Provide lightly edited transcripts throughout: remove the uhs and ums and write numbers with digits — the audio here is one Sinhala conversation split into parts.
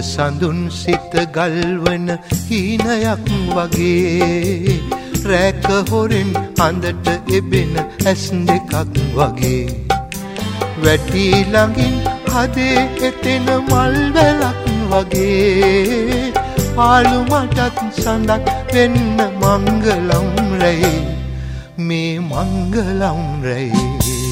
සඳුන් සිත ගල්වන හීනයක් වගේ රැක හොරෙන් අඳට එබෙන ඇස් දෙකක් වගේ වැටි ළඟින් හදේ එතෙන මල් වැලක් වගේ පාළු මටත් සඳක් වෙන්න මංගලම් රැයි මේ මංගලම් රැයි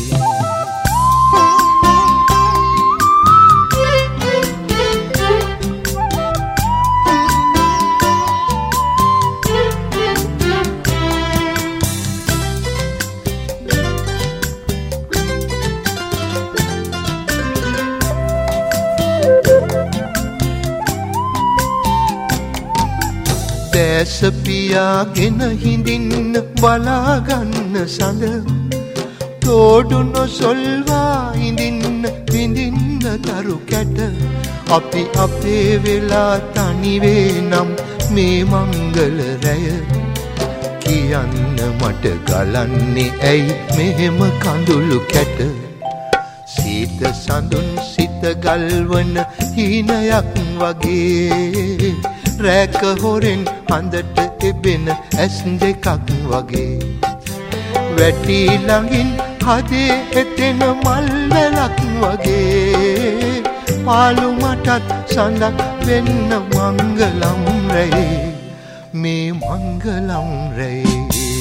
දැස පියාගෙන හිඳින්න බලාගන්න සඳ තෝඩු නොසොල්වා ඉඳින්න විඳින්න තරු කැට අපි අපේ වෙලා තනිවේ නම් මේ මංගල රැය කියන්න මට ගලන්නේ ඇයි මෙහෙම කඳුළු කැට සීත සඳුන් සිත ගල්වන හීනයක් වගේ රැක හොරෙන් අඳට එබෙන ඇස් දෙකක් වගේ වැටි ළඟින් හදේ එතෙන මල් වැලක් වගේ පාළු මටත් සඳක් වෙන්න මංගලම් රැයි මේ මංගලම් රැයි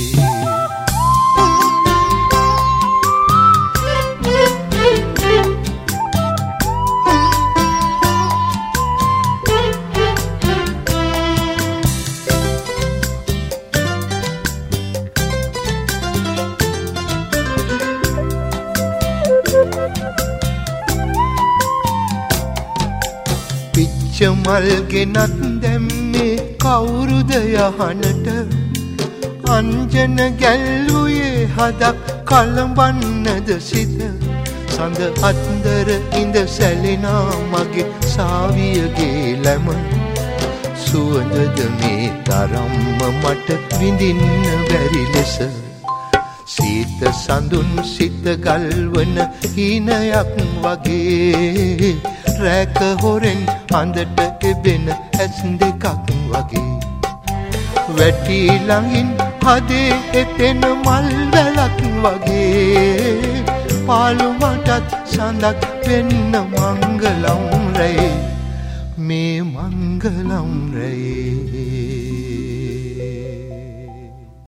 මල් ගෙනත් දැම්මේ කවුරුද යහනට අංජන ගැල්වුයේ හදක් කලඹන්නද සිත සඳ අත්දර ඉඳ සැලෙනා මගේ සාවියගේ läම සුවඳද මේ තරම්ම මට විඳින්න බැරි ලෙස සීත සඳුන් සිත ගල්වන හීනයක් වගේ රැක හොරෙන් අඳට එබෙන ඇස් දෙකක් වගේ වැටි ළඟින් හදේ එතෙන මල් වැලක් වගේ පාළු මටත් සඳක් වෙන්න මංගලම් රැයි මේ මංගලම් රැයි